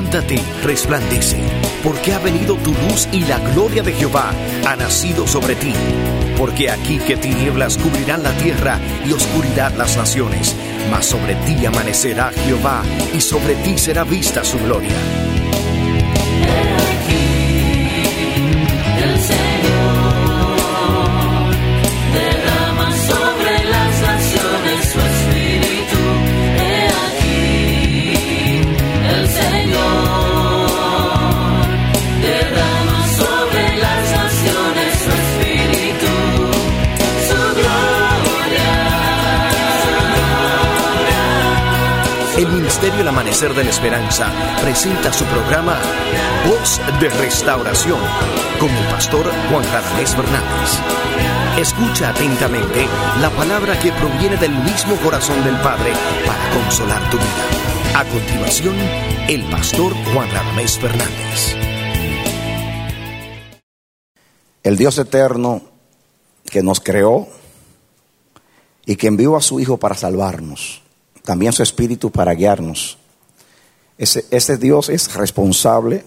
Levántate, resplandece, porque ha venido tu luz y la gloria de Jehová ha nacido sobre ti. Porque aquí que tinieblas cubrirán la tierra y oscuridad las naciones, mas sobre ti amanecerá Jehová y sobre ti será vista su gloria. El Ministerio El Amanecer de la Esperanza presenta su programa Voz de Restauración con el pastor Juan Radamés Fernández. Escucha atentamente la palabra que proviene del mismo corazón del Padre para consolar tu vida. A continuación, el pastor Juan Radamés Fernández. El Dios eterno que nos creó y que envió a su Hijo para salvarnos, también su Espíritu para guiarnos. Ese Dios es responsable.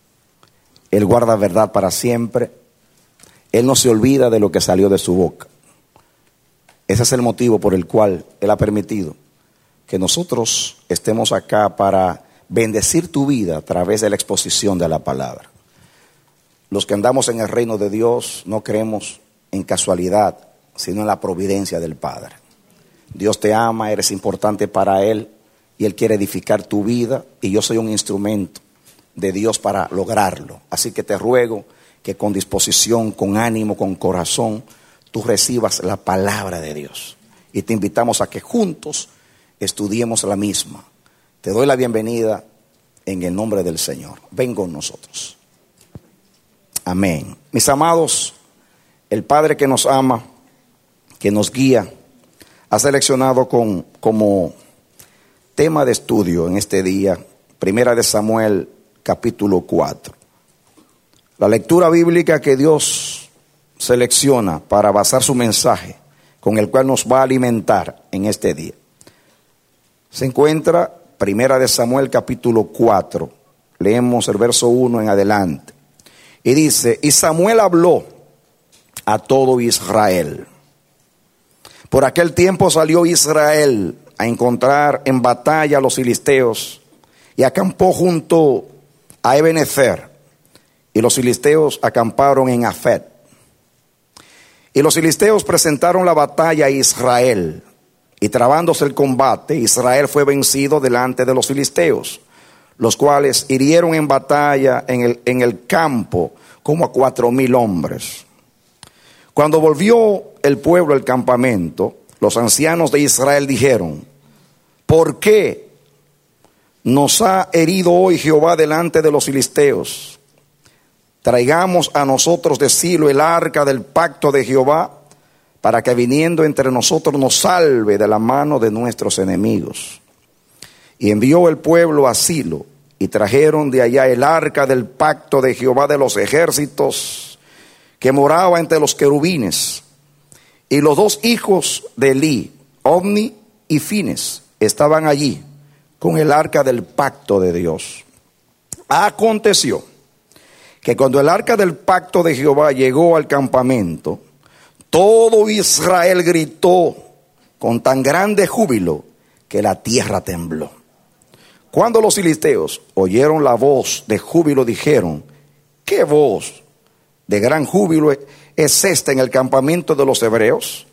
Él guarda verdad para siempre. Él no se olvida de lo que salió de su boca. Ese es el motivo por el cual Él ha permitido que nosotros estemos acá para bendecir tu vida a través de la exposición de la palabra. Los que andamos en el reino de Dios no creemos en casualidad, sino en la providencia del Padre. Dios te ama, eres importante para Él y Él quiere edificar tu vida y yo soy un instrumento de Dios para lograrlo. Así que te ruego que con disposición, con ánimo, con corazón, tú recibas la palabra de Dios. Y te invitamos a que juntos estudiemos la misma. Te doy la bienvenida en el nombre del Señor. Ven con nosotros. Amén. Mis amados, el Padre que nos ama, que nos guía, ha seleccionado como tema de estudio en este día, 1 Samuel capítulo 4. La lectura bíblica que Dios selecciona para basar su mensaje, con el cual nos va a alimentar en este día, se encuentra 1 Samuel capítulo 4. Leemos el verso 1 en adelante. Y dice: y Samuel habló a todo Israel. Por aquel tiempo salió Israel a encontrar en batalla a los filisteos y acampó junto a Ebenezer. Y los filisteos acamparon en Afet. Y los filisteos presentaron la batalla a Israel. Y trabándose el combate, Israel fue vencido delante de los filisteos, los cuales hirieron en batalla en el campo como a 4,000 hombres. Cuando volvió el pueblo al campamento, los ancianos de Israel dijeron: ¿por qué nos ha herido hoy Jehová delante de los filisteos? Traigamos a nosotros de Silo el arca del pacto de Jehová, para que viniendo entre nosotros nos salve de la mano de nuestros enemigos. Y envió el pueblo a Silo, y trajeron de allá el arca del pacto de Jehová de los ejércitos, que moraba entre los querubines. Y los 2 hijos de Elí, Ofni y Fines, estaban allí con el arca del pacto de Dios. Aconteció que cuando el arca del pacto de Jehová llegó al campamento, todo Israel gritó con tan grande júbilo que la tierra tembló. Cuando los filisteos oyeron la voz de júbilo, dijeron: ¿qué voz de gran júbilo es esta en el campamento de los hebreos?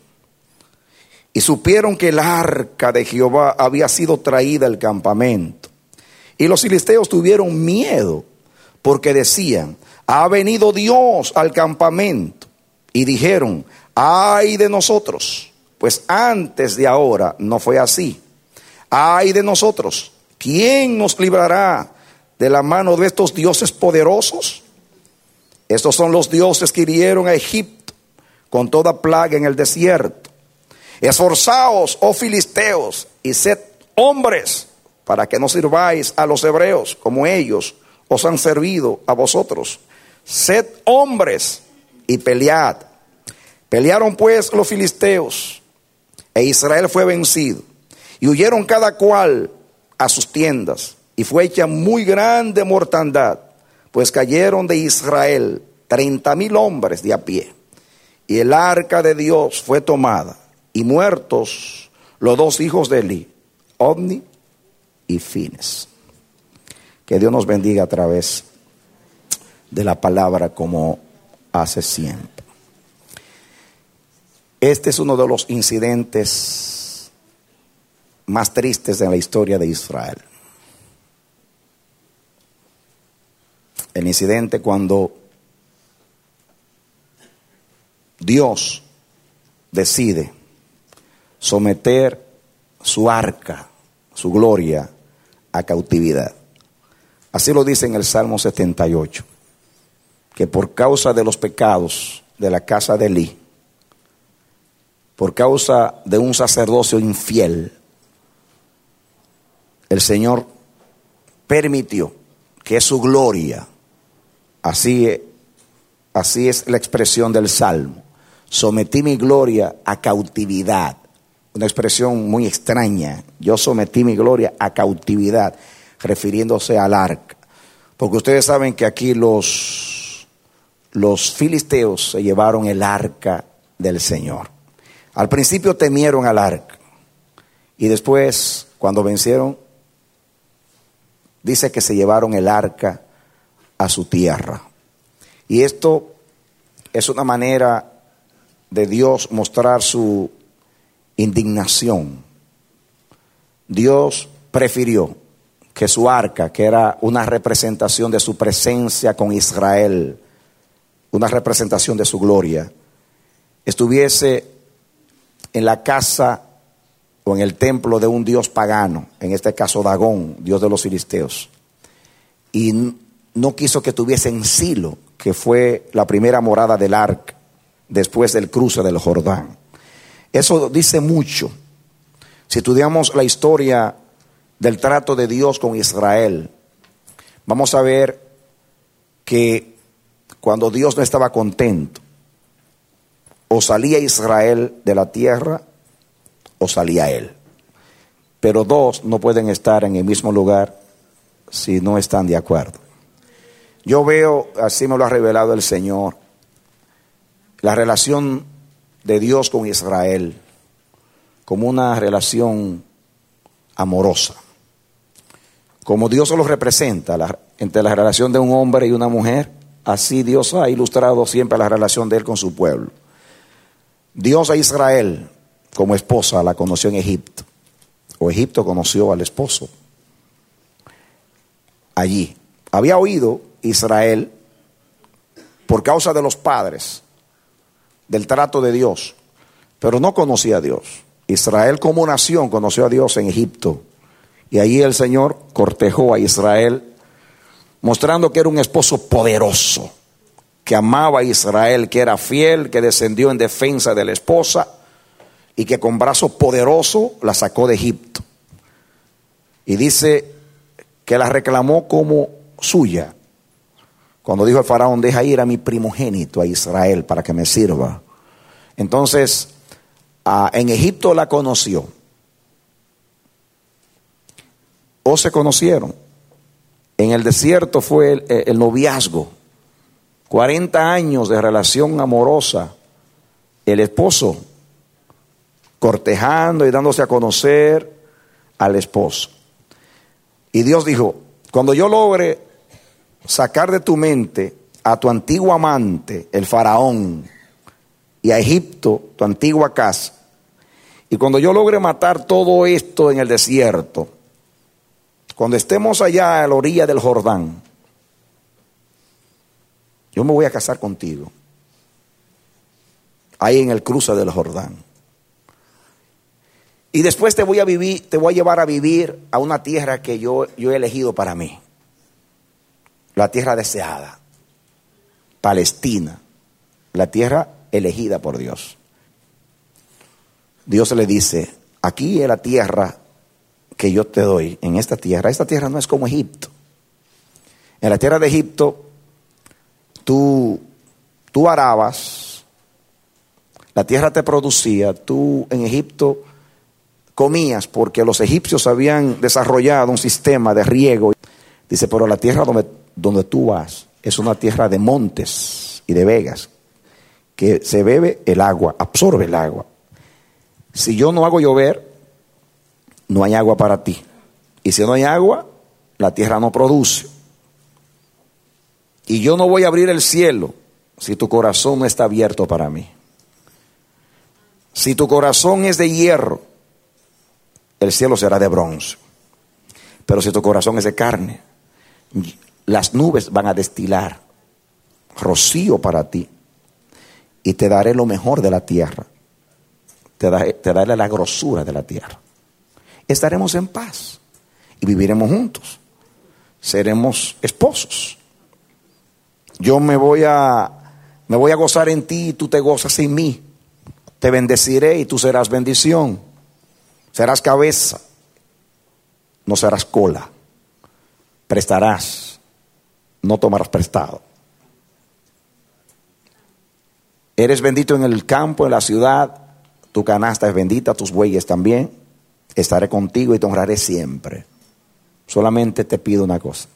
Y supieron que el arca de Jehová había sido traída al campamento. Y los filisteos tuvieron miedo, porque decían: ha venido Dios al campamento. Y dijeron: ay de nosotros, pues antes de ahora no fue así. Ay de nosotros, ¿quién nos librará de la mano de estos dioses poderosos? Estos son los dioses que hirieron a Egipto con toda plaga en el desierto. Esforzaos, oh filisteos, y sed hombres, para que no sirváis a los hebreos como ellos os han servido a vosotros. Sed hombres y pelead. Pelearon pues los filisteos, e Israel fue vencido, y huyeron cada cual a sus tiendas. y fue hecha muy grande mortandad, pues cayeron de Israel 30,000 hombres de a pie. Y el arca de Dios fue tomada, y muertos los 2 hijos de Eli, Ofni y Fines. Que Dios nos bendiga a través de la palabra como hace siempre. Este es uno de los incidentes más tristes en la historia de Israel. El incidente cuando Dios decide someter su arca, su gloria, a cautividad. Así lo dice en el Salmo 78, que por causa de los pecados de la casa de Elí, por causa de un sacerdocio infiel, el Señor permitió que su gloria, así es la expresión del Salmo, sometí mi gloria a cautividad. Una expresión muy extraña. Yo sometí mi gloria a cautividad, refiriéndose al arca. Porque ustedes saben que aquí los filisteos se llevaron el arca del Señor. Al principio temieron al arca. Y después, cuando vencieron, dice que se llevaron el arca a su tierra. Y esto es una manera de Dios mostrar su indignación. Dios prefirió que su arca, que era una representación de su presencia con Israel, una representación de su gloria, estuviese en la casa o en el templo de un dios pagano, en este caso Dagón, dios de los filisteos. Y no quiso que estuviese en Silo, que fue la primera morada del arca después del cruce del Jordán. Eso dice mucho. Si estudiamos la historia del trato de Dios con Israel, vamos a ver que cuando Dios no estaba contento, o salía Israel de la tierra o salía él. Pero 2 no pueden estar en el mismo lugar si no están de acuerdo. Yo veo, así me lo ha revelado el Señor, la relación de Dios con Israel como una relación amorosa. Como Dios lo representa entre la relación de un hombre y una mujer, así Dios ha ilustrado siempre la relación de él con su pueblo. Dios a Israel como esposa la conoció en Egipto, o Egipto conoció al esposo allí. Había oído Israel por causa de los padres del trato de Dios, pero no conocía a Dios. Israel como nación conoció a Dios en Egipto, y allí el Señor cortejó a Israel, mostrando que era un esposo poderoso, que amaba a Israel, que era fiel, que descendió en defensa de la esposa y que con brazo poderoso la sacó de Egipto. Y dice que la reclamó como suya. Cuando dijo el faraón, deja ir a mi primogénito, a Israel, para que me sirva. Entonces, en Egipto la conoció. O se conocieron. En el desierto fue el noviazgo. 40 años de relación amorosa. El esposo cortejando y dándose a conocer al esposo. Y Dios dijo, cuando yo logre sacar de tu mente a tu antiguo amante, el faraón, y a Egipto, tu antigua casa, y cuando yo logre matar todo esto en el desierto, cuando estemos allá a la orilla del Jordán, yo me voy a casar contigo, ahí en el cruce del Jordán. Y después te voy a llevar a vivir a una tierra que yo he elegido para mí. La tierra deseada, Palestina, la tierra elegida por Dios. Dios le dice, aquí es la tierra que yo te doy, en esta tierra no es como Egipto. En la tierra de Egipto, tú arabas, la tierra te producía, tú en Egipto comías, porque los egipcios habían desarrollado un sistema de riego. Dice, pero la tierra donde tú vas es una tierra de montes y de vegas, que se bebe el agua, absorbe el agua. Si yo no hago llover, no hay agua para ti. Y si no hay agua, la tierra no produce. Y yo no voy a abrir el cielo si tu corazón no está abierto para mí. Si tu corazón es de hierro, el cielo será de bronce. Pero si tu corazón es de carne, las nubes van a destilar rocío para ti. Y te daré lo mejor de la tierra. Te daré la grosura de la tierra. Estaremos en paz y viviremos juntos. Seremos esposos. Yo me voy a gozar en ti y tú te gozas en mí. Te bendeciré y tú serás bendición. Serás cabeza, no serás cola. Prestarás, no tomarás prestado. Eres bendito en el campo, en la ciudad. Tu canasta es bendita, tus bueyes también. Estaré contigo y te honraré siempre. Solamente te pido una cosa.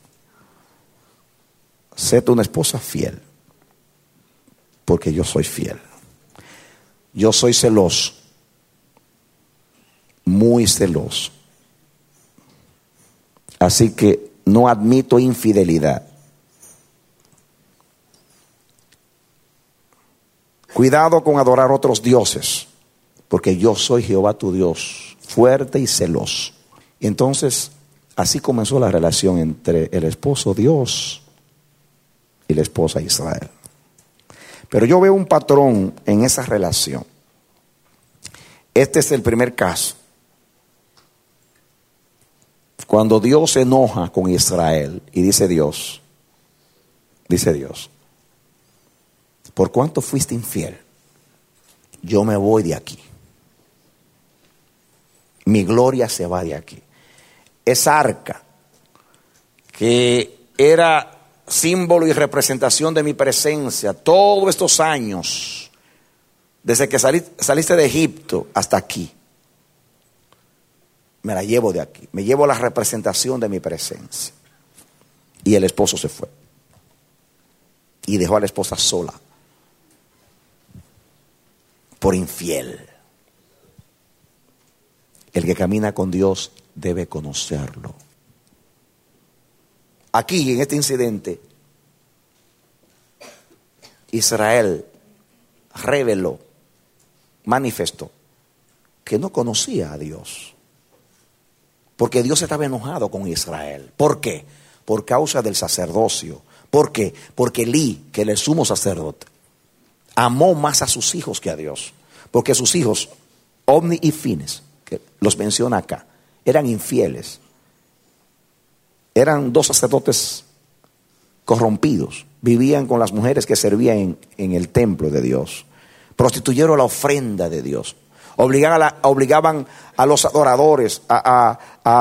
Sé tú una esposa fiel, porque yo soy fiel. Yo soy celoso, muy celoso. Así que no admito infidelidad. Cuidado con adorar otros dioses, porque yo soy Jehová tu Dios, fuerte y celoso. Y entonces, así comenzó la relación entre el esposo Dios y la esposa Israel. Pero yo veo un patrón en esa relación. Este es el primer caso. Cuando Dios se enoja con Israel y dice Dios, por cuanto fuiste infiel, yo me voy de aquí. Mi gloria se va de aquí. Esa arca que era símbolo y representación de mi presencia todos estos años, desde que saliste de Egipto hasta aquí, me la llevo de aquí, me llevo la representación de mi presencia. Y el esposo se fue y dejó a la esposa sola por infiel. El que camina con Dios debe conocerlo. Aquí, en este incidente, Israel reveló, manifestó que no conocía a Dios. Porque Dios estaba enojado con Israel. ¿Por qué? Por causa del sacerdocio. ¿Por qué? Porque Elí, que era el sumo sacerdote, amó más a sus hijos que a Dios. Porque sus hijos, Ofni y Fines, que los menciona acá, eran infieles. Eran dos sacerdotes corrompidos. Vivían con las mujeres que servían en el templo de Dios. Prostituyeron la ofrenda de Dios. Obligaban a los adoradores a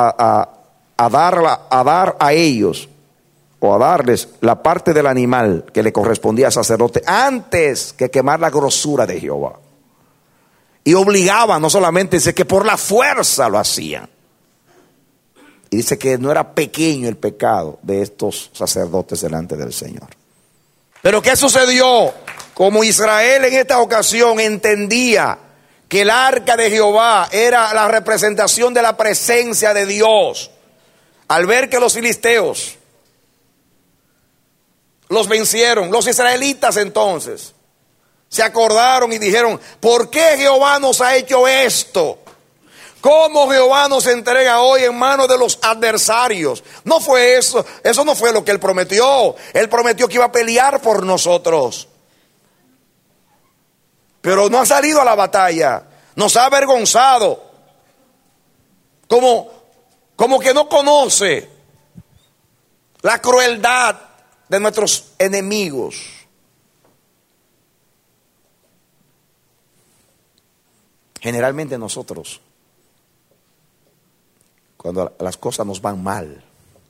dar a ellos, o a darles la parte del animal que le correspondía al sacerdote antes que quemar la grosura de Jehová. Y obligaban, no solamente, dice que por la fuerza lo hacían. Y dice que no era pequeño el pecado de estos sacerdotes delante del Señor. Pero ¿qué sucedió? Como Israel en esta ocasión entendía que el arca de Jehová era la representación de la presencia de Dios, al ver que los filisteos los vencieron, los israelitas entonces se acordaron y dijeron: ¿por qué Jehová nos ha hecho esto? ¿Cómo Jehová nos entrega hoy en manos de los adversarios? No fue eso, eso no fue lo que Él prometió. Él prometió que iba a pelear por nosotros. Pero no ha salido a la batalla, nos ha avergonzado. Como que no conoce la crueldad de nuestros enemigos. Generalmente nosotros, cuando las cosas nos van mal,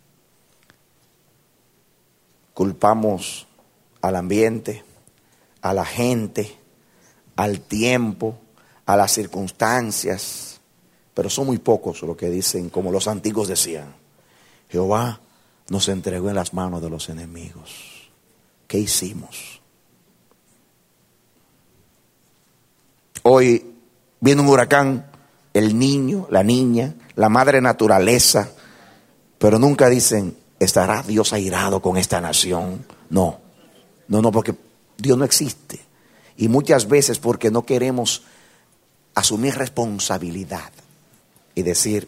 culpamos al ambiente, a la gente, al tiempo, a las circunstancias, Pero son muy pocos los que dicen, como los antiguos decían: Jehová nos entregó en las manos de los enemigos. ¿Qué hicimos? Hoy viene un huracán, el niño, la niña, la madre naturaleza, pero nunca dicen: ¿estará Dios airado con esta nación? No, porque Dios no existe. Y muchas veces porque no queremos asumir responsabilidad y decir,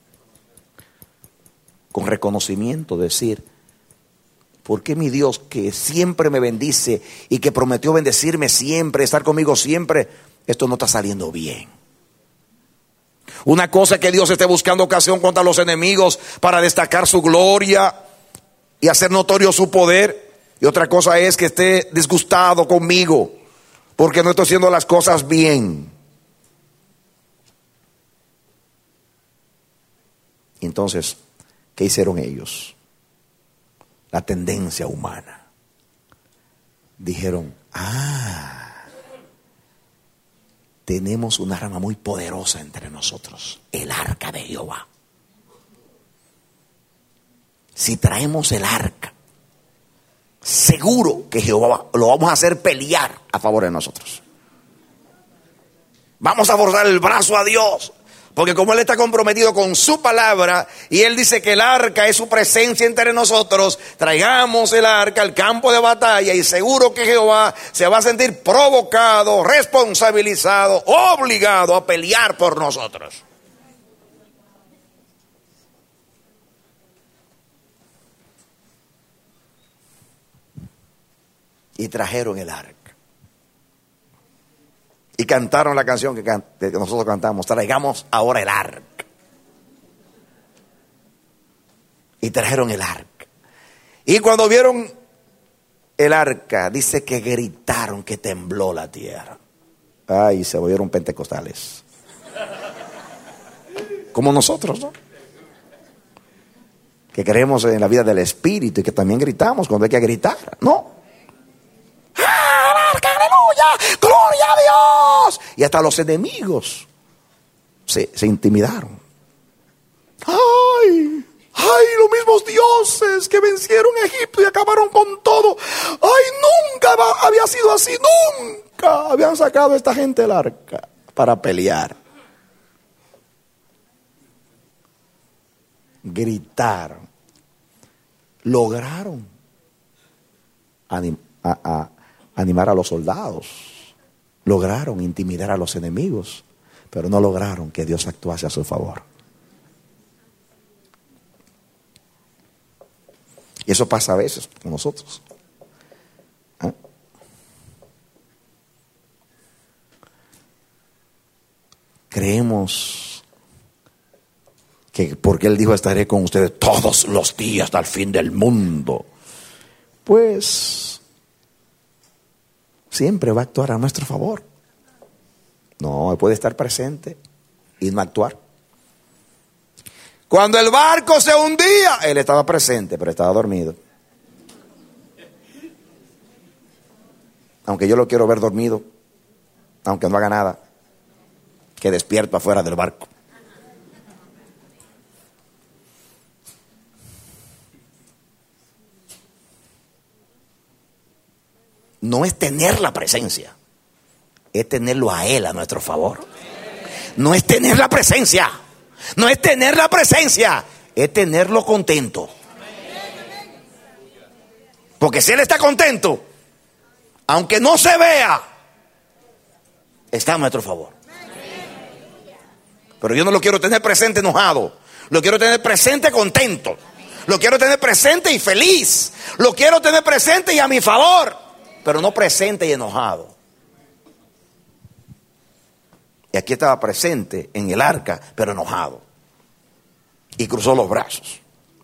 con reconocimiento, decir: ¿por qué mi Dios, que siempre me bendice y que prometió bendecirme siempre, estar conmigo siempre, esto no está saliendo bien? Una cosa es que Dios esté buscando ocasión contra los enemigos para destacar su gloria y hacer notorio su poder. Y otra cosa es que esté disgustado conmigo porque no estoy haciendo las cosas bien. Entonces, ¿qué hicieron ellos? La tendencia humana. Dijeron: tenemos una rama muy poderosa entre nosotros, el arca de Jehová. Si traemos el arca, seguro que Jehová lo vamos a hacer pelear a favor de nosotros. Vamos a forzar el brazo a Dios, porque como Él está comprometido con su palabra y Él dice que el arca es su presencia entre nosotros, traigamos el arca al campo de batalla y seguro que Jehová se va a sentir provocado, responsabilizado, obligado a pelear por nosotros. Y trajeron el arca. Y cantaron la canción que nosotros cantamos: traigamos ahora el arca. Y trajeron el arca. Y cuando vieron el arca, dice que gritaron, que tembló la tierra. Ay, se volvieron pentecostales. Como nosotros, ¿no? Que creemos en la vida del Espíritu y que también gritamos cuando hay que gritar. No. ¡Aleluya! ¡Gloria a Dios! Y hasta los enemigos se intimidaron. ¡Ay! Los mismos dioses que vencieron a Egipto y acabaron con todo. ¡Ay! Nunca había sido así. Nunca habían sacado a esta gente el arca para pelear. Gritaron. Lograron animar a los soldados, lograron intimidar a los enemigos, pero no lograron que Dios actuase a su favor. Y eso pasa a veces con nosotros. Creemos que porque Él dijo: estaré con ustedes todos los días hasta el fin del mundo, pues siempre va a actuar a nuestro favor. No, Él puede estar presente y no actuar. Cuando el barco se hundía, Él estaba presente, pero estaba dormido. Aunque yo lo quiero ver dormido, aunque no haga nada, que despierto afuera del barco. No es tener la presencia, es tenerlo a Él a nuestro favor. No es tener la presencia, no es tener la presencia, es tenerlo contento. Porque si Él está contento, aunque no se vea, está a nuestro favor. Pero yo no lo quiero tener presente enojado, lo quiero tener presente contento, lo quiero tener presente y feliz, lo quiero tener presente y a mi favor, pero no presente y enojado. Y aquí estaba presente en el arca, pero enojado. Y cruzó los brazos.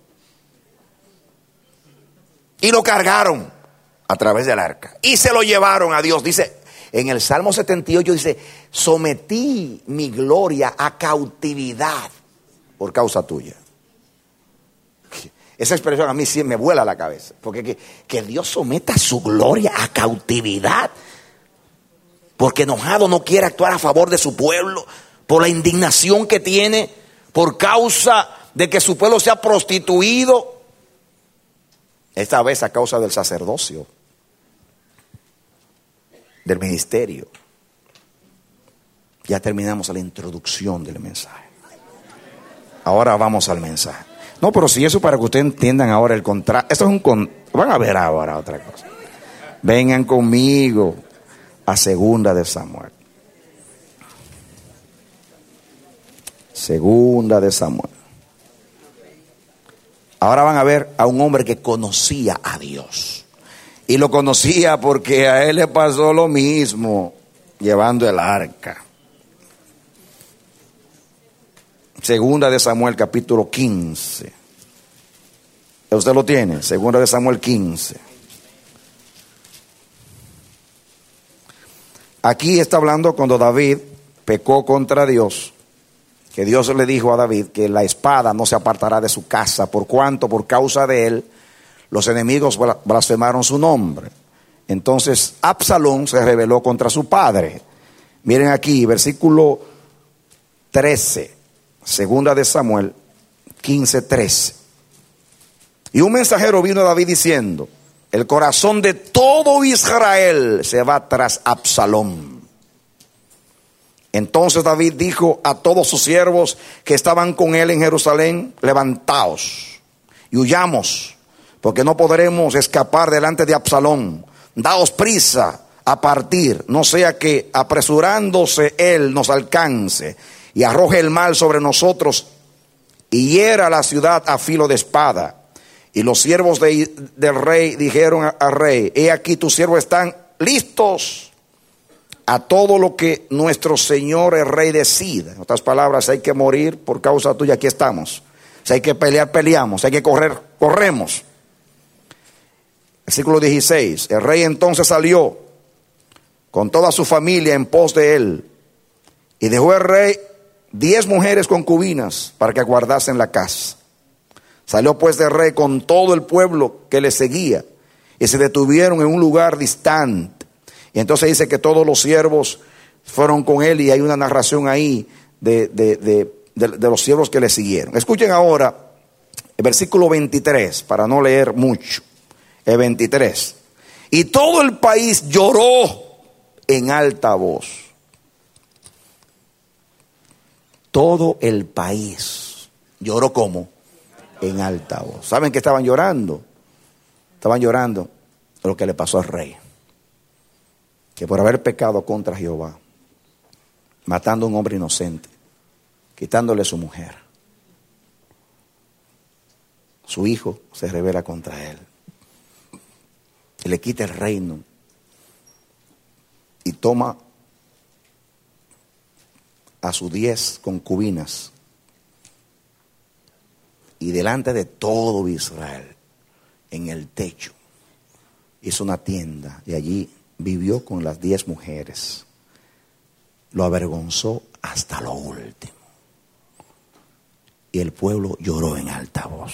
Y lo cargaron a través del arca. Y se lo llevaron a Dios. Dice, en el Salmo 78 dice: sometí mi gloria a cautividad por causa tuya. Esa expresión a mí sí me vuela la cabeza. Porque que Dios someta su gloria a cautividad. Porque enojado no quiere actuar a favor de su pueblo. por la indignación que tiene por causa de que su pueblo se ha prostituido, esta vez a causa del sacerdocio, del ministerio. Ya terminamos la introducción del mensaje. Ahora vamos al mensaje. No, pero si eso para que ustedes entiendan ahora el contraste. Esto es van a ver ahora otra cosa. Vengan conmigo a 2 de Samuel. 2 de Samuel. Ahora van a ver a un hombre que conocía a Dios. Y lo conocía porque a él le pasó lo mismo llevando el arca. 2 de Samuel capítulo 15. ¿Usted lo tiene? 2 de Samuel 15. Aquí está hablando cuando David pecó contra Dios, que Dios le dijo a David que la espada no se apartará de su casa, por cuanto por causa de él los enemigos blasfemaron su nombre. Entonces Absalón se rebeló contra su padre. Miren aquí, versículo 13, 2 de Samuel 15:13. Y un mensajero vino a David diciendo: el corazón de todo Israel se va tras Absalón. Entonces David dijo a todos sus siervos que estaban con él en Jerusalén: levantaos y huyamos, porque no podremos escapar delante de Absalón. Daos prisa a partir, no sea que apresurándose él nos alcance y arroje el mal sobre nosotros y hiera la ciudad a filo de espada. Y los siervos del rey dijeron al rey: he aquí tus siervos están listos a todo lo que nuestro señor el rey decida. En otras palabras, si hay que morir por causa tuya, aquí estamos. Si hay que pelear, peleamos. Si hay que correr, corremos. Versículo 16. El rey entonces salió con toda su familia en pos de él, y dejó el rey 10 mujeres concubinas para que guardasen la casa. Salió pues el rey con todo el pueblo que le seguía, y se detuvieron en un lugar distante. Y entonces dice que todos los siervos fueron con él, y hay una narración ahí de los siervos que le siguieron. Escuchen ahora el versículo 23, para no leer mucho. El 23. Y todo el país lloró en alta voz. Todo el país lloró ¿cómo? En alta voz. ¿Saben qué estaban llorando? Estaban llorando lo que le pasó al rey, que por haber pecado contra Jehová, matando a un hombre inocente, quitándole su mujer, su hijo se rebela contra él y le quita el reino y toma a sus 10 concubinas, y delante de todo Israel, en el techo, hizo una tienda y allí vivió con las 10 mujeres. Lo avergonzó hasta lo último. Y el pueblo lloró en alta voz.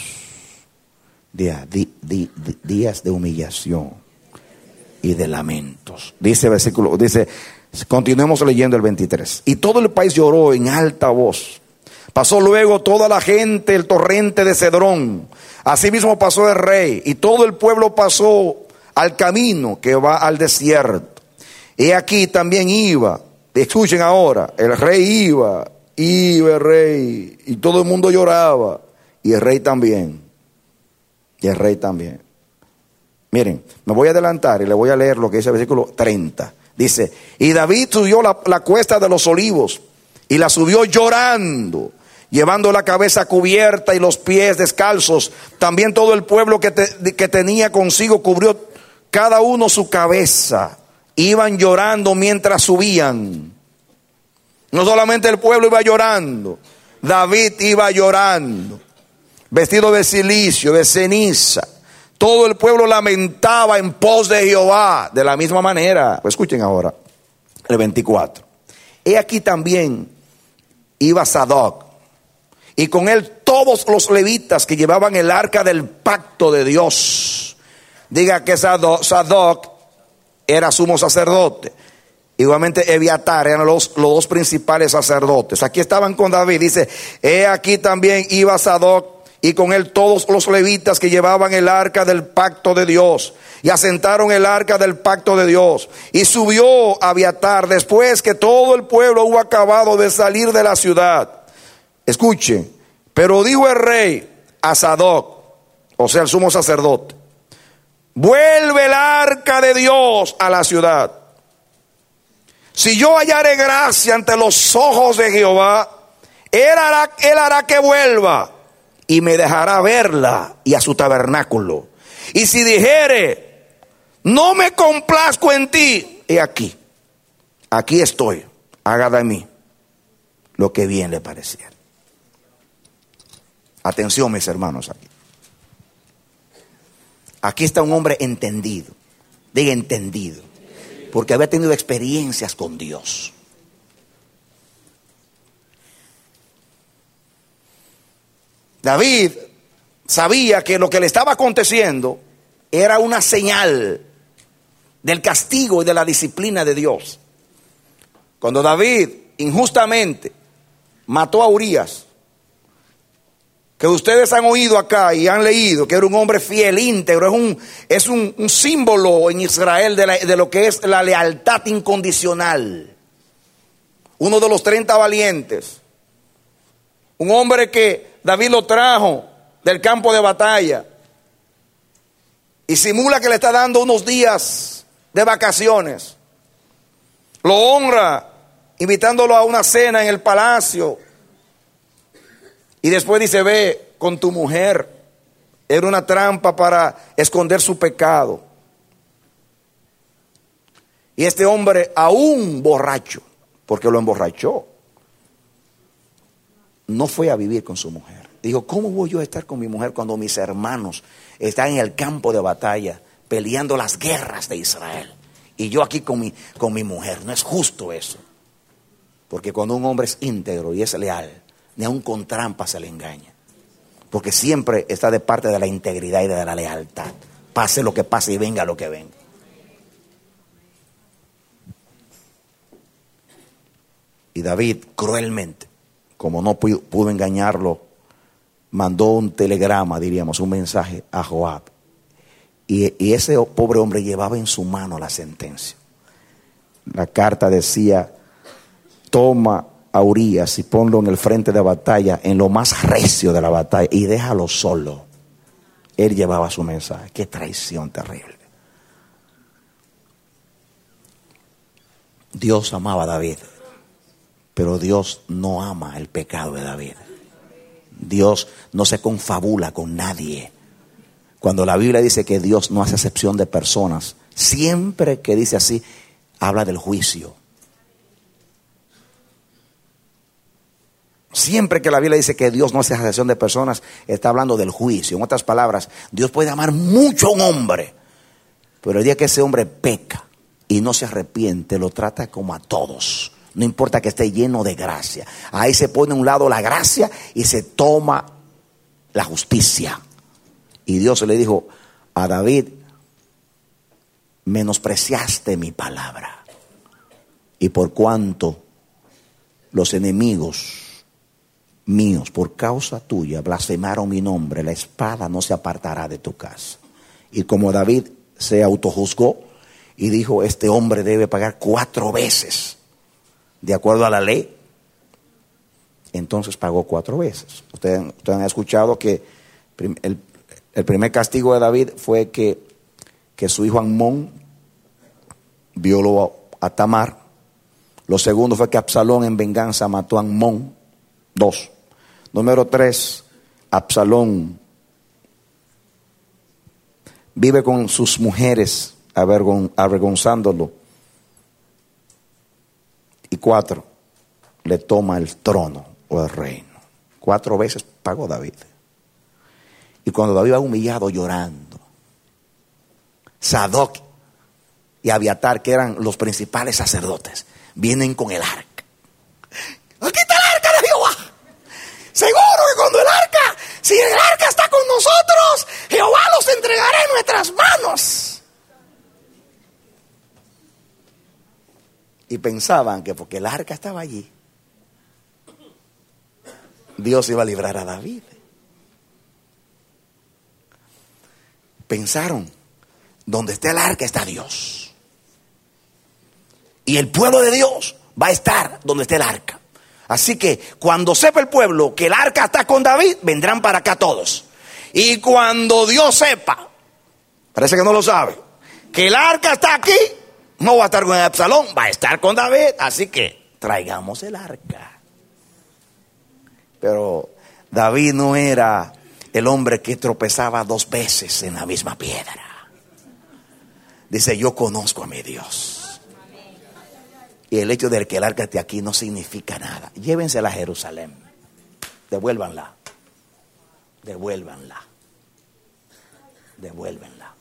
Días de humillación y de lamentos. Dice versículo, continuemos leyendo el 23. Y todo el país lloró en alta voz. Pasó luego toda la gente el torrente de Cedrón. Asimismo pasó el rey, y todo el pueblo pasó al camino que va al desierto. Y aquí también iba, escuchen ahora, el rey iba el rey, y todo el mundo lloraba, y el rey también. Y el rey también. Miren, me voy a adelantar y le voy a leer lo que dice el versículo 30. Dice: y David subió la cuesta de los olivos, y la subió llorando, llevando la cabeza cubierta y los pies descalzos. También todo el pueblo que tenía consigo cubrió cada uno su cabeza. Iban llorando mientras subían. No solamente el pueblo iba llorando, David iba llorando, vestido de cilicio, de ceniza. Todo el pueblo lamentaba en pos de Jehová. De la misma manera, pues escuchen ahora el 24. He aquí también iba Sadoc, y con él todos los levitas que llevaban el arca del pacto de Dios. Diga que Sadoc era sumo sacerdote. Igualmente Abiatar, eran los dos principales sacerdotes. Aquí estaban con David. Dice, he aquí también iba Sadoc, y con él todos los levitas que llevaban el arca del pacto de Dios, y asentaron el arca del pacto de Dios. Y subió Abiatar después que todo el pueblo hubo acabado de salir de la ciudad. Escuchen, pero dijo el rey a Sadoc, o sea el sumo sacerdote, vuelve el arca de Dios a la ciudad. Si yo hallare gracia ante los ojos de Jehová, él hará que vuelva y me dejará verla y a su tabernáculo. Y si dijere, no me complazco en ti, he aquí estoy, haga de mí lo que bien le pareciera. Atención, mis hermanos, aquí está un hombre entendido, diga entendido, porque había tenido experiencias con Dios. David sabía que lo que le estaba aconteciendo era una señal del castigo y de la disciplina de Dios. Cuando David injustamente mató a Urías, que ustedes han oído acá y han leído que era un hombre fiel, íntegro, es un símbolo en Israel de lo que es la lealtad incondicional. Uno de los 30 valientes. Un hombre que David lo trajo del campo de batalla y simula que le está dando unos días de vacaciones. Lo honra invitándolo a una cena en el palacio. Y después dice, ve con tu mujer. Era una trampa para esconder su pecado. Y este hombre, aún borracho, porque lo emborrachó, no fue a vivir con su mujer. Dijo, ¿cómo voy yo a estar con mi mujer cuando mis hermanos están en el campo de batalla peleando las guerras de Israel? Y yo aquí con mi mujer. No es justo eso. Porque cuando un hombre es íntegro y es leal, ni aun con trampa se le engaña. Porque siempre está de parte de la integridad y de la lealtad. Pase lo que pase y venga lo que venga. Y David cruelmente, como no pudo engañarlo, mandó un telegrama, diríamos, un mensaje a Joab. Y ese pobre hombre llevaba en su mano la sentencia. La carta decía, toma a Urías y ponlo en el frente de batalla, en lo más recio de la batalla, y déjalo solo. Él llevaba su mensaje. Qué traición terrible. Dios amaba a David, pero Dios no ama el pecado de David. Dios no se confabula con nadie. Cuando la Biblia dice que Dios no hace excepción de personas, siempre que dice así, habla del juicio. Siempre que la Biblia dice que Dios no hace excepción de personas, está hablando del juicio. En otras palabras, Dios puede amar mucho a un hombre, pero el día que ese hombre peca y no se arrepiente, lo trata como a todos. No importa que esté lleno de gracia. Ahí se pone a un lado la gracia y se toma la justicia. Y Dios le dijo a David, menospreciaste mi palabra. Y por cuanto los enemigos míos, por causa tuya, blasfemaron mi nombre, la espada no se apartará de tu casa. Y como David se autojuzgó y dijo, este hombre debe pagar 4 veces, de acuerdo a la ley, entonces pagó 4 veces. Ustedes han escuchado que el primer castigo de David fue que su hijo Amnón violó a Tamar. Lo segundo fue que Absalón en venganza mató a Amnón. 2. Número 3, Absalón vive con sus mujeres avergonzándolo. Y 4, le toma el trono o el reino. 4 veces pagó David. Y cuando David va humillado llorando, Sadoc y Abiatar, que eran los principales sacerdotes, vienen con el arca. Aquí está el arca de Jehová. Seguro que cuando si el arca está con nosotros, Jehová los entregará en nuestras manos. Y pensaban que porque el arca estaba allí, Dios iba a librar a David. Pensaron, donde esté el arca está Dios. Y el pueblo de Dios va a estar donde esté el arca. Así que cuando sepa el pueblo que el arca está con David, vendrán para acá todos. Y cuando Dios sepa, parece que no lo sabe, que el arca está aquí, no va a estar con Absalón, va a estar con David. Así que traigamos el arca. Pero David no era el hombre que tropezaba 2 veces en la misma piedra. Dice, yo conozco a mi Dios. Y el hecho de que el arca esté aquí no significa nada. Llévensela a Jerusalén. Devuélvanla. Devuélvanla. Devuélvenla.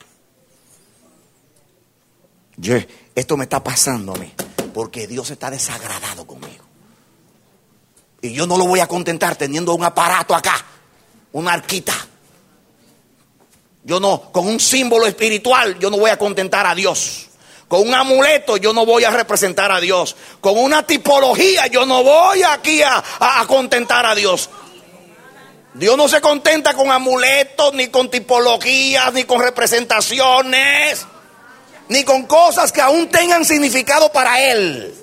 Esto me está pasando a mí porque Dios está desagradado conmigo. Y yo no lo voy a contentar teniendo un aparato acá, una arquita. Yo no, con un símbolo espiritual, yo no voy a contentar a Dios. Con un amuleto yo no voy a representar a Dios. Con una tipología yo no voy aquí a contentar a Dios. Dios no se contenta con amuletos, ni con tipologías, ni con representaciones, ni con cosas que aún tengan significado para Él.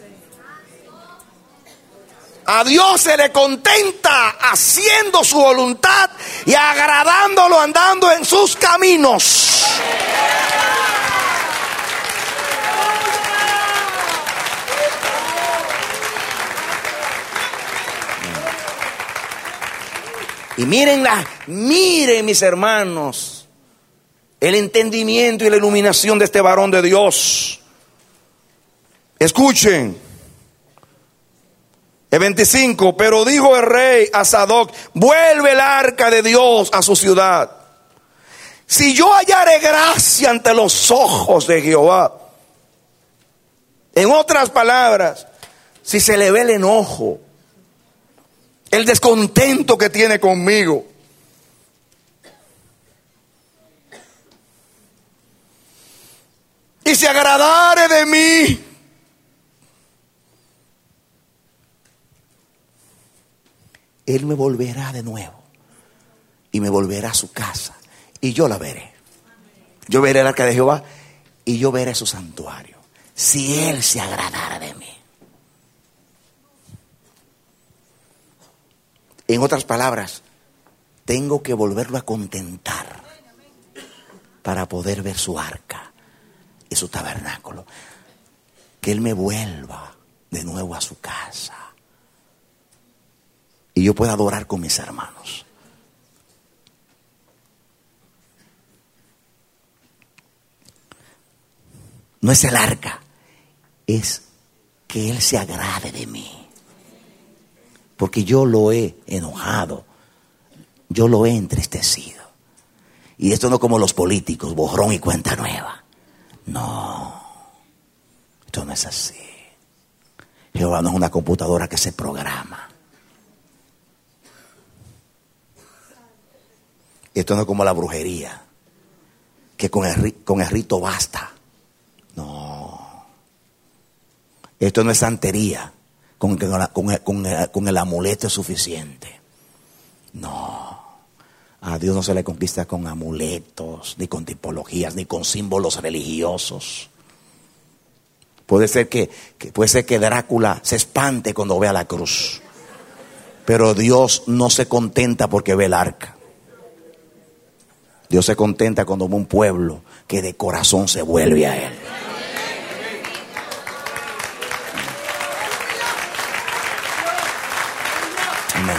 A Dios se le contenta haciendo su voluntad y agradándolo, andando en sus caminos. Y miren mis hermanos, el entendimiento y la iluminación de este varón de Dios. Escuchen. El 25, pero dijo el rey a Sadoc, vuelve el arca de Dios a su ciudad. Si yo hallare gracia ante los ojos de Jehová. En otras palabras, si se le ve el enojo, el descontento que tiene conmigo. Y se agradare de mí. Él me volverá de nuevo y me volverá a su casa y yo la veré. Yo veré el arca de Jehová y yo veré su santuario. Si Él se agradara de mí. En otras palabras, tengo que volverlo a contentar para poder ver su arca y su tabernáculo. Que Él me vuelva de nuevo a su casa. Y yo pueda adorar con mis hermanos. No es el arca, es que Él se agrade de mí. Porque yo lo he enojado, yo lo he entristecido. Y esto no como los políticos, borrón y cuenta nueva. No, esto no es así. Jehová no es una computadora que se programa. Esto no es como la brujería, que con el rito basta. No. Esto no es santería, con el amuleto es suficiente. No. A Dios no se le conquista con amuletos, ni con tipologías, ni con símbolos religiosos. Puede ser que Drácula se espante cuando vea la cruz. Pero Dios no se contenta porque ve el arca. Dios se contenta cuando ve un pueblo que de corazón se vuelve a Él. Amén.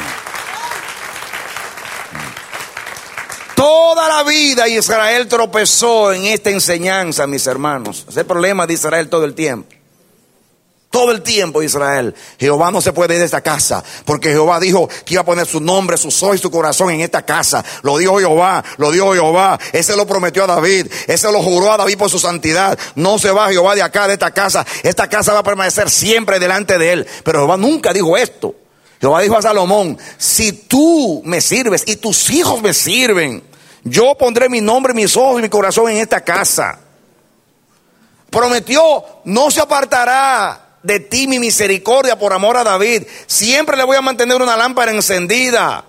Toda la vida Israel tropezó en esta enseñanza, mis hermanos. Es el problema de Israel todo el tiempo. Todo el tiempo Israel, Jehová no se puede ir de esta casa, porque Jehová dijo que iba a poner su nombre, su sol y su corazón en esta casa. Lo dijo Jehová, ese lo prometió a David, ese lo juró a David por su santidad. No se va Jehová de acá, de esta casa va a permanecer siempre delante de él. Pero Jehová nunca dijo esto. Jehová dijo a Salomón, si tú me sirves y tus hijos me sirven, yo pondré mi nombre, mis ojos y mi corazón en esta casa. Prometió, no se apartará de ti mi misericordia por amor a David. Siempre le voy a mantener una lámpara encendida.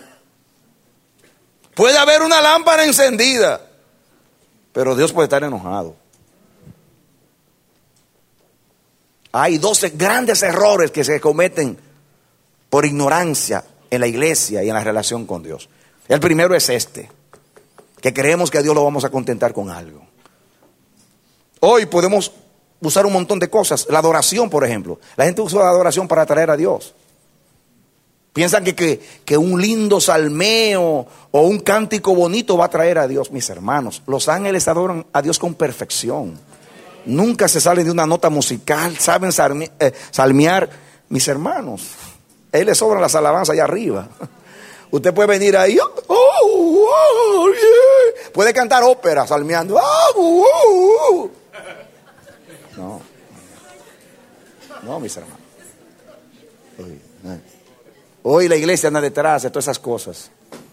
Puede haber una lámpara encendida, pero Dios puede estar enojado. Hay 12 grandes errores que se cometen por ignorancia en la iglesia y en la relación con Dios. El primero es que creemos que a Dios lo vamos a contentar con algo. Hoy podemos usar un montón de cosas. La adoración, por ejemplo. La gente usa la adoración para atraer a Dios. Piensan que un lindo salmeo o un cántico bonito va a atraer a Dios. Mis hermanos, los ángeles adoran a Dios con perfección. Nunca se salen de una nota musical, saben salmear. Mis hermanos, a él le sobran las alabanzas allá arriba. Usted puede venir ahí, yeah. Puede cantar ópera salmeando. No, mis hermanos. Hoy la iglesia anda detrás de todas esas cosas.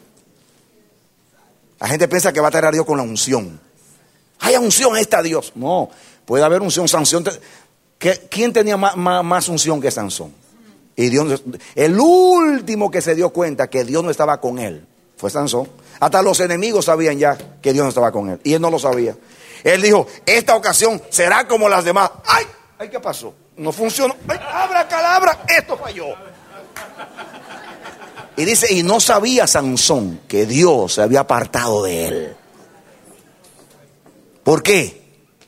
La gente piensa que va a traer a Dios con la unción. Hay unción, ahí está Dios. No, puede haber unción, Sansón. ¿Quién tenía más unción que Sansón? Y Dios, el último que se dio cuenta que Dios no estaba con él fue Sansón. Hasta los enemigos sabían ya que Dios no estaba con él. Y él no lo sabía. Él dijo, esta ocasión será como las demás. ¡Ay! ¿Qué pasó? No funcionó. ¡Ay, abracadabra! Esto falló. Y dice, y no sabía Sansón que Dios se había apartado de él. ¿Por qué?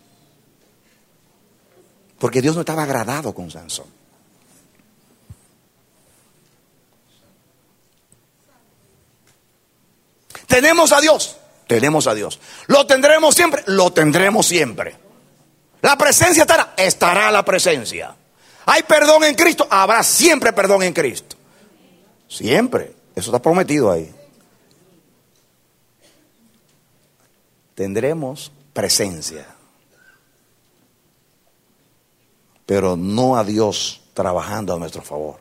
Porque Dios no estaba agradado con Sansón. Tenemos a Dios. Lo tendremos siempre. La presencia estará la presencia. Hay perdón en Cristo, habrá siempre perdón en Cristo. Siempre, eso está prometido ahí. Tendremos presencia, pero no a Dios trabajando a nuestro favor.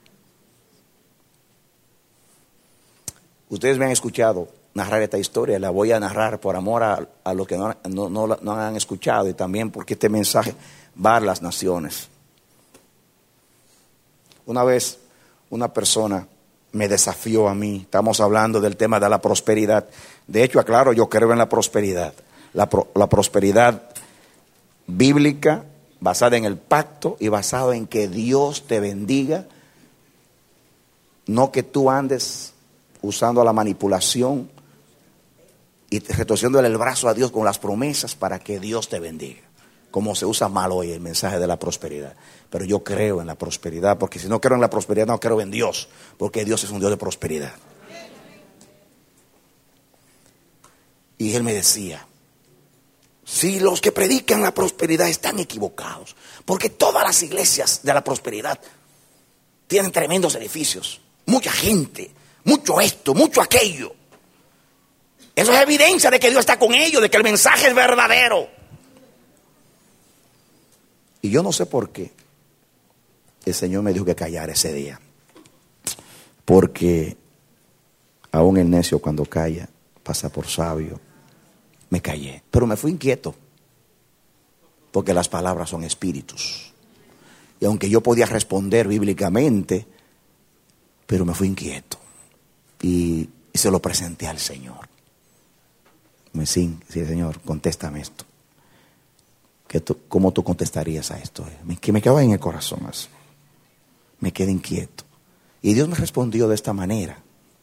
Ustedes me han escuchado narrar esta historia, la voy a narrar por amor a los que no han escuchado y también porque este mensaje va a las naciones. Una vez una persona me desafió a mí, estamos hablando del tema de la prosperidad. De hecho, aclaro, yo creo en la prosperidad. La prosperidad bíblica basada en el pacto y basada en que Dios te bendiga, no que tú andes usando la manipulación y retorciéndole el brazo a Dios con las promesas para que Dios te bendiga, como se usa mal hoy el mensaje de la prosperidad. Pero yo creo en la prosperidad, porque si no creo en la prosperidad, no creo en Dios, porque Dios es un Dios de prosperidad. Y él me decía, si los que predican la prosperidad están equivocados, porque todas las iglesias de la prosperidad tienen tremendos edificios, mucha gente, mucho esto, mucho aquello. Eso es evidencia de que Dios está con ellos, de que el mensaje es verdadero. Y yo no sé por qué el Señor me dijo que callara ese día. Porque aún el necio cuando calla pasa por sabio. Me callé, pero me fui inquieto. Porque las palabras son espíritus. Y aunque yo podía responder bíblicamente, pero me fui inquieto. Y se lo presenté al Señor. Sí, Señor, contéstame esto. ¿Cómo tú contestarías a esto? Que me quedaba en el corazón así. Me quedé inquieto. Y Dios me respondió de esta manera.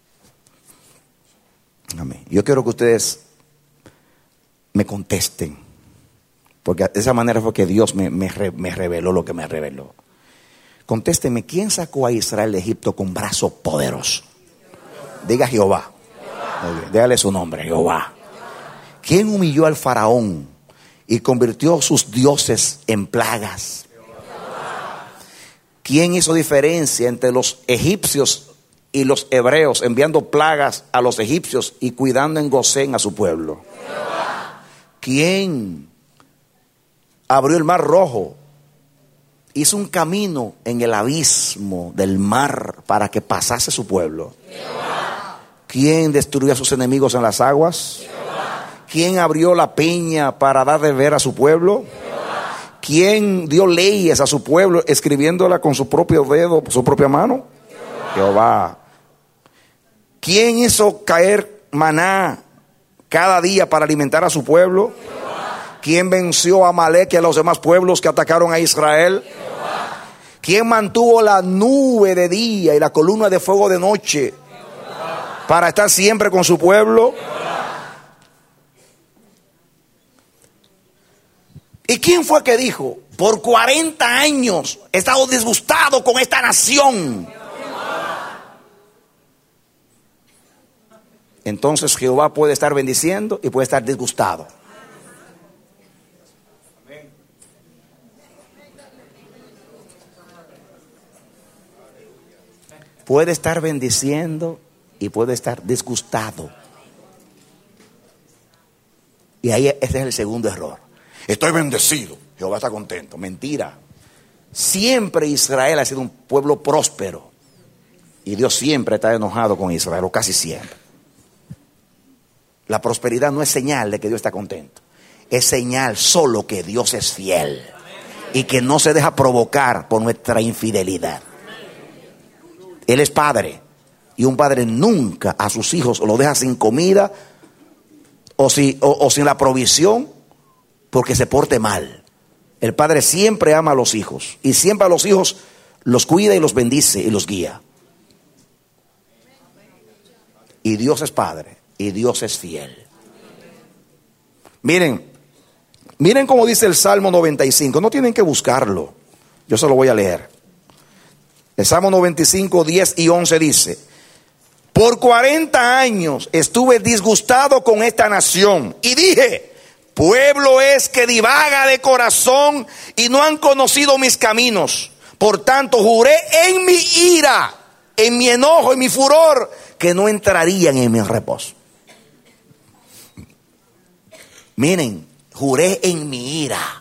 Amén. Yo quiero que ustedes me contesten. Porque de esa manera fue que Dios me reveló lo que me reveló. Contéstenme, ¿quién sacó a Israel de Egipto con brazo poderoso? Diga Jehová. Déjale su nombre, Jehová. ¿Quién humilló al faraón y convirtió sus dioses en plagas? ¿Quién hizo diferencia entre los egipcios y los hebreos, enviando plagas a los egipcios y cuidando en Gosén a su pueblo? ¿Quién abrió el mar rojo? Hizo un camino en el abismo del mar para que pasase su pueblo. ¿Quién destruyó a sus enemigos en las aguas? ¿Quién abrió la peña para dar de beber a su pueblo? ¿Quién dio leyes a su pueblo escribiéndola con su propio dedo, su propia mano? Jehová. ¿Quién hizo caer maná cada día para alimentar a su pueblo? ¿Quién venció a Amalek y a los demás pueblos que atacaron a Israel? ¿Quién mantuvo la nube de día y la columna de fuego de noche para estar siempre con su pueblo? ¿Y quién fue que dijo: por 40 años he estado disgustado con esta nación? Entonces Jehová puede estar bendiciendo y puede estar disgustado. Puede estar bendiciendo y puede estar disgustado. Y ahí ese es el segundo error. Estoy bendecido, Jehová está contento. Mentira. Siempre Israel ha sido un pueblo próspero y Dios siempre está enojado con Israel, o casi siempre. La prosperidad no es señal de que Dios está contento. Es señal solo que Dios es fiel y que no se deja provocar por nuestra infidelidad. Él es padre, y un padre nunca a sus hijos lo deja sin comida o sin la provisión porque se porte mal. El padre siempre ama a los hijos y siempre a los hijos los cuida y los bendice y los guía. Y Dios es padre y Dios es fiel. Miren cómo dice el Salmo 95. No tienen que buscarlo, yo se lo voy a leer. El Salmo 95, 10 y 11 dice: por 40 años estuve disgustado con esta nación y dije: pueblo es que divaga de corazón y no han conocido mis caminos. Por tanto juré en mi ira, en mi enojo, en mi furor, que no entrarían en mi reposo. Miren, juré en mi ira.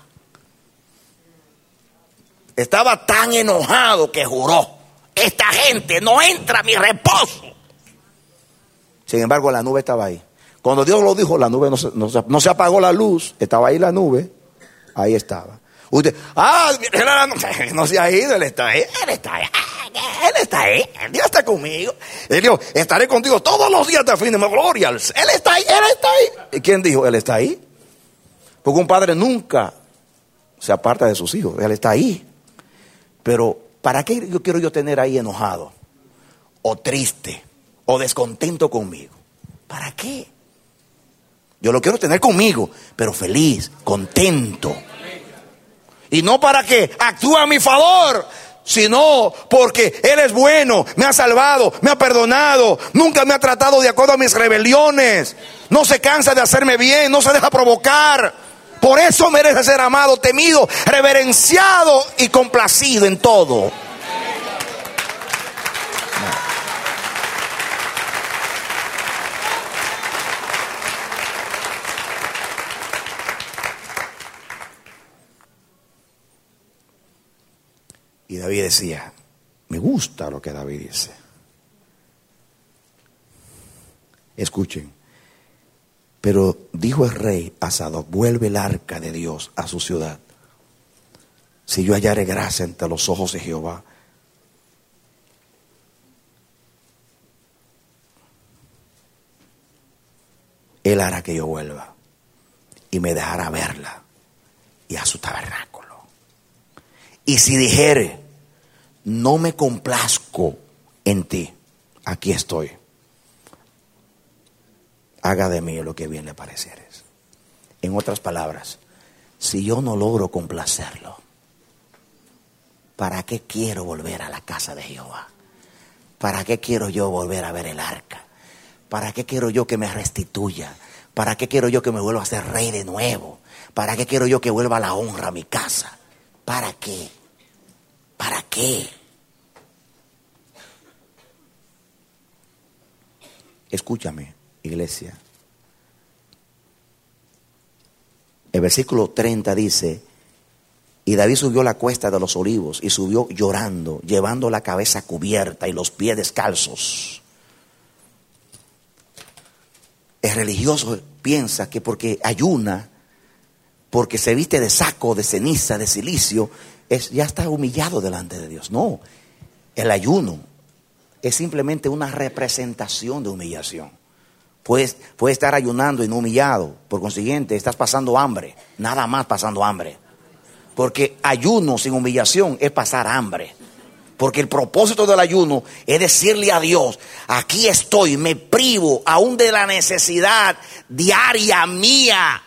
Estaba tan enojado que juró: esta gente no entra a mi reposo. Sin embargo, la nube estaba ahí. Cuando Dios lo dijo, la nube no se apagó la luz. Estaba ahí la nube. Ahí estaba. Usted, no se ha ido, Él está ahí. Él está ahí. Él está ahí. Dios está conmigo. Él dijo: estaré contigo todos los días de fin de mi gloria. Él está ahí, Él está ahí. ¿Y quién dijo? Él está ahí. Porque un padre nunca se aparta de sus hijos. Él está ahí. Pero ¿para qué quiero yo tener ahí enojado o triste o descontento conmigo? ¿Para qué? Yo lo quiero tener conmigo, pero feliz, contento. Y no para que actúe a mi favor, sino porque Él es bueno, me ha salvado, me ha perdonado, nunca me ha tratado de acuerdo a mis rebeliones, no se cansa de hacerme bien, no se deja provocar. Por eso merece ser amado, temido, reverenciado y complacido en todo. Y David decía, me gusta lo que David dice. Escuchen. Pero dijo el rey a Sadoc: vuelve el arca de Dios a su ciudad. Si yo hallare gracia ante los ojos de Jehová. Él hará que yo vuelva y me dejará verla y a su tabernáculo. Y si dijere: no me complazco en ti, aquí estoy. Haga de mí lo que bien le parecieres. En otras palabras, si yo no logro complacerlo, ¿para qué quiero volver a la casa de Jehová? ¿Para qué quiero yo volver a ver el arca? ¿Para qué quiero yo que me restituya? ¿Para qué quiero yo que me vuelva a ser rey de nuevo? ¿Para qué quiero yo que vuelva la honra a mi casa? ¿Para qué? ¿Para qué? Escúchame, iglesia. El versículo 30 dice: y David subió la cuesta de los olivos y subió llorando, llevando la cabeza cubierta y los pies descalzos. El religioso piensa que porque ayuna porque se viste de saco, de ceniza, de silicio, ya está humillado delante de Dios. No, el ayuno es simplemente una representación de humillación. Puedes estar ayunando y no humillado, por consiguiente estás pasando hambre, nada más pasando hambre. Porque ayuno sin humillación es pasar hambre. Porque el propósito del ayuno es decirle a Dios, aquí estoy, me privo aún de la necesidad diaria mía.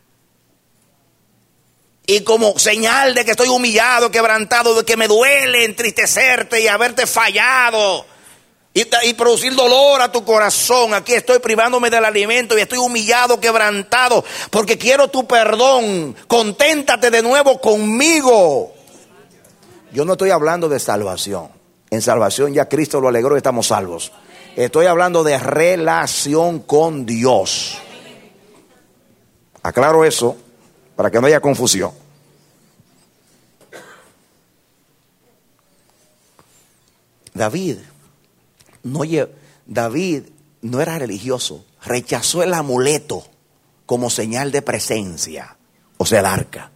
Y como señal de que estoy humillado, quebrantado, de que me duele entristecerte y haberte fallado y producir dolor a tu corazón. Aquí estoy privándome del alimento y estoy humillado, quebrantado, porque quiero tu perdón. Conténtate de nuevo conmigo. Yo no estoy hablando de salvación. En salvación ya Cristo lo alegró y estamos salvos. Estoy hablando de relación con Dios. Aclaro eso para que no haya confusión. David no era religioso. Rechazó el amuleto como señal de presencia, o sea, el arca.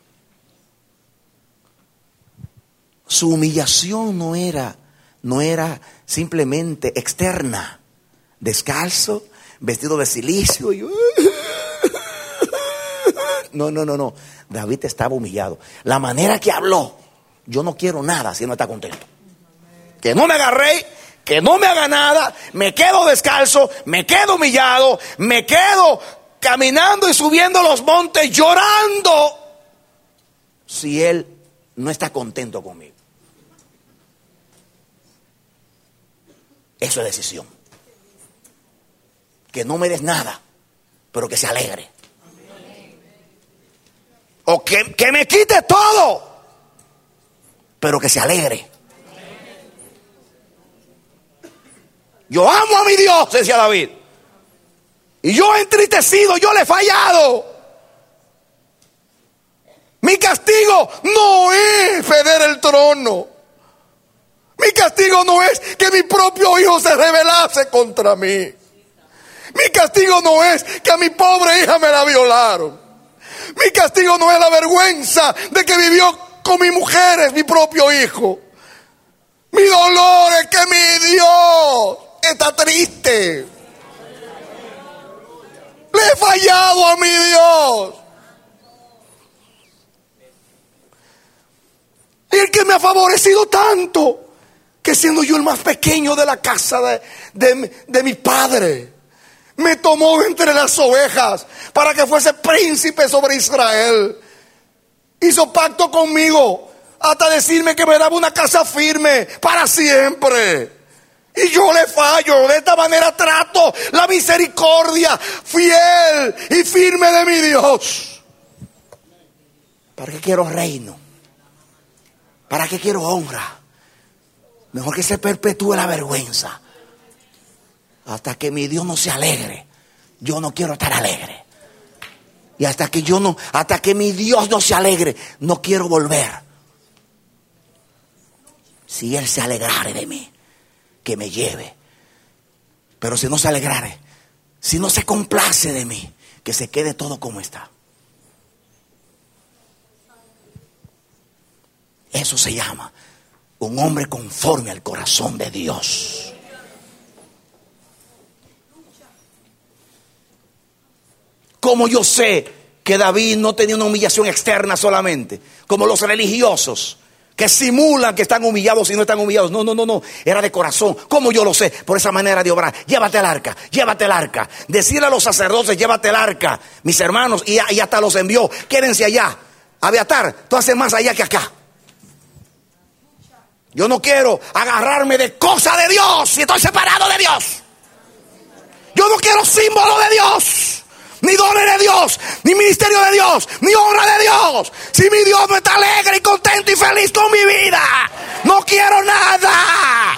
Su humillación no era simplemente externa, descalzo, vestido de silicio. No. David estaba humillado. La manera que habló, yo no quiero nada si no está contento. Que no me agarré, que no me haga nada, me quedo descalzo, me quedo humillado, me quedo caminando y subiendo los montes llorando si él no está contento conmigo. Eso es decisión. Que no me des nada, pero que se alegre. O que me quite todo, pero que se alegre. Yo amo a mi Dios, decía David. Y yo he entristecido, yo le he fallado. Mi castigo no es perder el trono. Mi castigo no es que mi propio hijo se rebelase contra mí. Mi castigo no es que a mi pobre hija me la violaron. Mi castigo no es la vergüenza de que vivió con mi mujer, es mi propio hijo. Mi dolor es que mi Dios está triste. Le he fallado a mi Dios. Y el que me ha favorecido tanto, que siendo yo el más pequeño de la casa de mi padre, me tomó entre las ovejas para que fuese príncipe sobre Israel. Hizo pacto conmigo hasta decirme que me daba una casa firme para siempre. Y yo le fallo. De esta manera trato la misericordia fiel y firme de mi Dios. ¿Para qué quiero reino? ¿Para qué quiero honra? Mejor que se perpetúe la vergüenza. Hasta que mi Dios no se alegre, yo no quiero estar alegre. Y hasta que mi Dios no se alegre, no quiero volver. Si Él se alegrare de mí, que me lleve. Pero si no se alegrare, si no se complace de mí, que se quede todo como está. Eso se llama un hombre conforme al corazón de Dios. Como yo sé que David no tenía una humillación externa solamente, como los religiosos que simulan que están humillados y no están humillados. No, era de corazón. ¿Cómo yo lo sé? Por esa manera de obrar. Llévate el arca. Decirle a los sacerdotes, llévate el arca. Mis hermanos, y hasta los envió. Quédense allá. Abiatar, tú haces más allá que acá. Yo no quiero agarrarme de cosas de Dios si estoy separado de Dios. Yo no quiero símbolo de Dios, ni dones de Dios, ni ministerio de Dios, ni honra de Dios. Si mi Dios no está alegre y contento y feliz con mi vida, no quiero nada.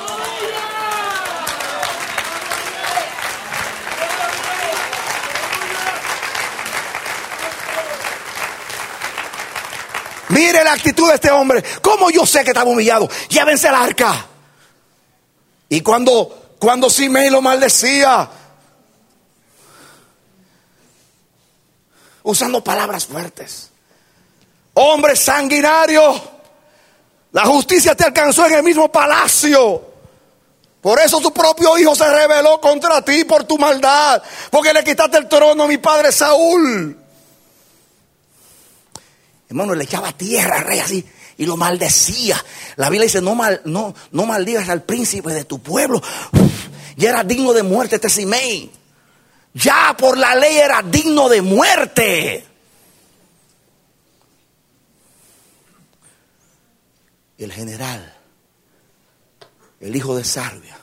Mire la actitud de este hombre. ¿Cómo yo sé que estaba humillado? Llévense el arca. Y cuando Simei lo maldecía, usando palabras fuertes. Hombre sanguinario, la justicia te alcanzó en el mismo palacio. Por eso tu propio hijo se rebeló contra ti por tu maldad, porque le quitaste el trono a mi padre Saúl. Hermano, le echaba tierra al rey así y lo maldecía. La Biblia dice, no maldigas al príncipe de tu pueblo. Ya era digno de muerte este Simei. Ya por la ley era digno de muerte. El general, el hijo de Sarbia,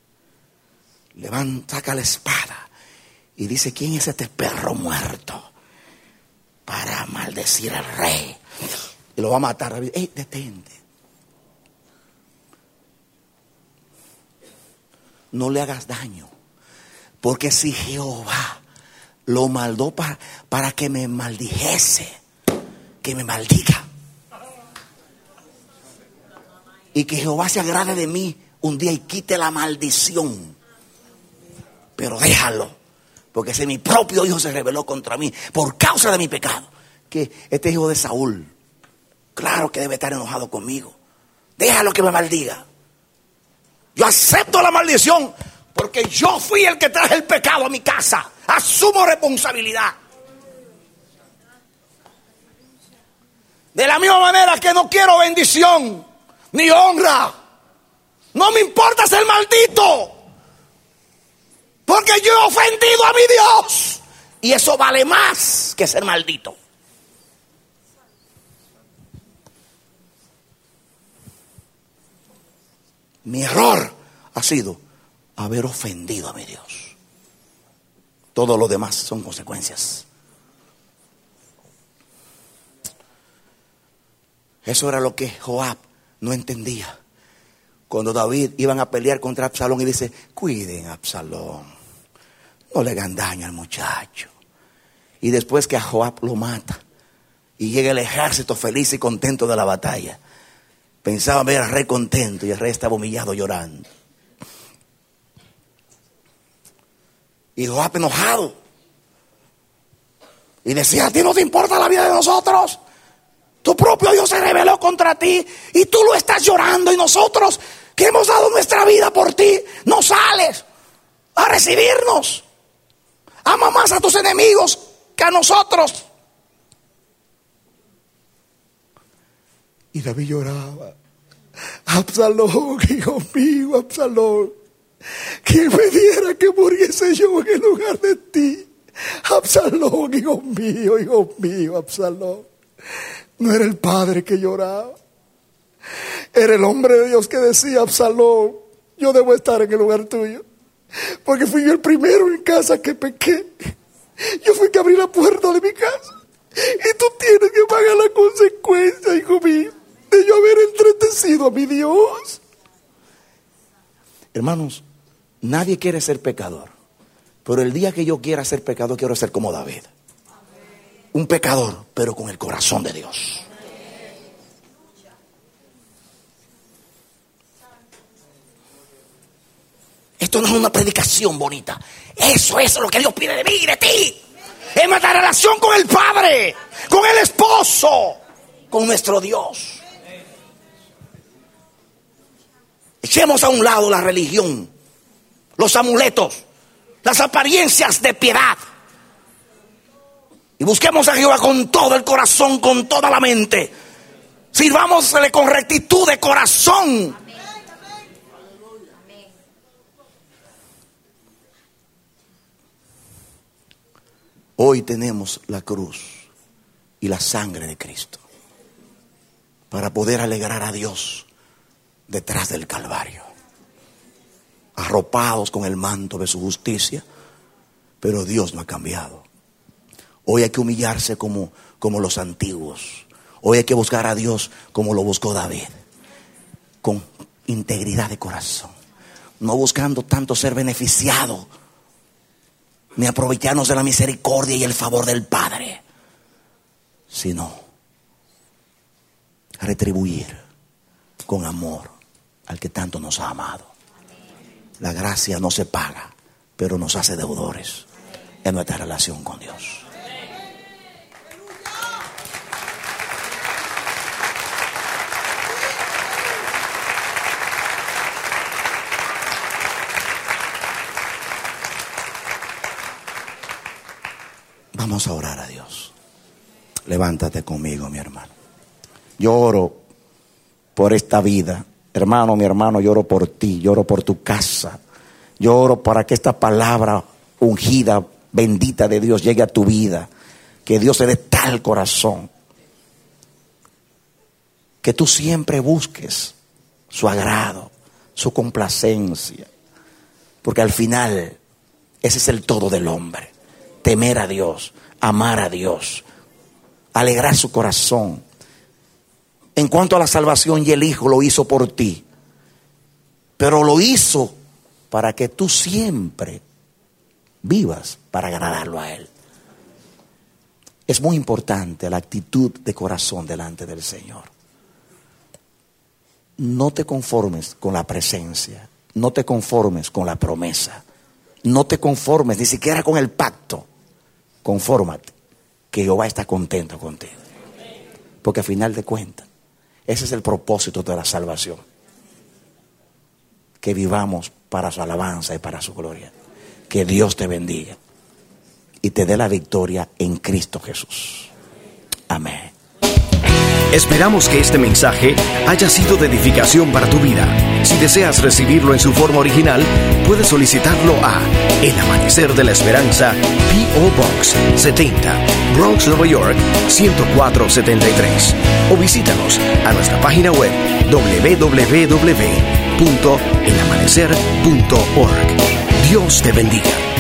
saca la espada y dice, ¿quién es este perro muerto? Para maldecir al rey. Y lo va a matar. ¡Ey, detente! No le hagas daño. Porque si Jehová lo maldó para que me maldijese, que me maldiga. Y que Jehová se agrade de mí un día y quite la maldición. Pero déjalo. Porque si mi propio hijo se rebeló contra mí por causa de mi pecado. Que este hijo de Saúl, claro que debe estar enojado conmigo. Déjalo que me maldiga. Yo acepto la maldición porque yo fui el que traje el pecado a mi casa. Asumo responsabilidad. De la misma manera que no quiero bendición ni honra. No me importa ser maldito. Porque yo he ofendido a mi Dios. Y eso vale más que ser maldito. Mi error ha sido haber ofendido a mi Dios. Todo lo demás son consecuencias. Eso era lo que Joab no entendía. Cuando David iban a pelear contra Absalón y dice, cuiden a Absalón, no le hagan daño al muchacho. Y después que a Joab lo mata y llega el ejército feliz y contento de la batalla, pensaba ver al rey contento y el rey estaba humillado llorando. Y Joab enojado. Y decía, ¿a ti no te importa la vida de nosotros? Tu propio Dios se rebeló contra ti y tú lo estás llorando, y nosotros que hemos dado nuestra vida por ti, no sales a recibirnos. Ama más a tus enemigos que a nosotros. Y David lloraba. Absalón, hijo mío, Absalón, que me diera que muriese yo en el lugar de ti. Absalón, hijo mío, Absalón. No era el padre que lloraba. Era el hombre de Dios que decía, Absalón, yo debo estar en el lugar tuyo. Porque fui yo el primero en casa que pequé. Yo fui que abrí la puerta de mi casa. Y tú tienes que pagar la consecuencia, hijo mío, de yo haber entristecido a mi Dios. Hermanos, nadie quiere ser pecador. Pero el día que yo quiera ser pecador, quiero ser como David. Un pecador, pero con el corazón de Dios. Esto no es una predicación bonita. Eso es lo que Dios pide de mí y de ti. Es nuestra relación con el Padre, con el Esposo, con nuestro Dios. Echemos a un lado la religión, los amuletos, las apariencias de piedad. Y busquemos a Jehová con todo el corazón, con toda la mente. Sirvámosle con rectitud de corazón. Hoy tenemos la cruz y la sangre de Cristo para poder alegrar a Dios detrás del Calvario, arropados con el manto de su justicia. Pero Dios no ha cambiado. Hoy hay que humillarse como los antiguos. Hoy hay que buscar a Dios como lo buscó David, con integridad de corazón, no buscando tanto ser beneficiado, ni aprovecharnos de la misericordia y el favor del Padre, sino retribuir con amor al que tanto nos ha amado. La gracia no se paga, pero nos hace deudores en nuestra relación con Dios. Vamos a orar a Dios. Levántate conmigo, mi hermano. Yo oro por esta vida. Hermano, mi hermano, yo oro por ti, yo oro por tu casa. Yo oro para que esta palabra ungida, bendita de Dios llegue a tu vida. Que Dios te dé tal corazón. Que tú siempre busques su agrado, su complacencia. Porque al final, ese es el todo del hombre. Temer a Dios, amar a Dios, alegrar su corazón. En cuanto a la salvación, y el Hijo lo hizo por ti. Pero lo hizo para que tú siempre vivas para agradarlo a Él. Es muy importante la actitud de corazón delante del Señor. No te conformes con la presencia. No te conformes con la promesa. No te conformes ni siquiera con el pacto. Confórmate que Jehová está contento contigo. Porque al final de cuentas, ese es el propósito de la salvación. Que vivamos para su alabanza y para su gloria. Que Dios te bendiga y te dé la victoria en Cristo Jesús. Amén. Esperamos que este mensaje haya sido de edificación para tu vida. Si deseas recibirlo en su forma original, puedes solicitarlo a El Amanecer de la Esperanza, P.O. Box 70, Bronx, Nueva York 10473. O visítanos a nuestra página web www.elamanecer.org. Dios te bendiga.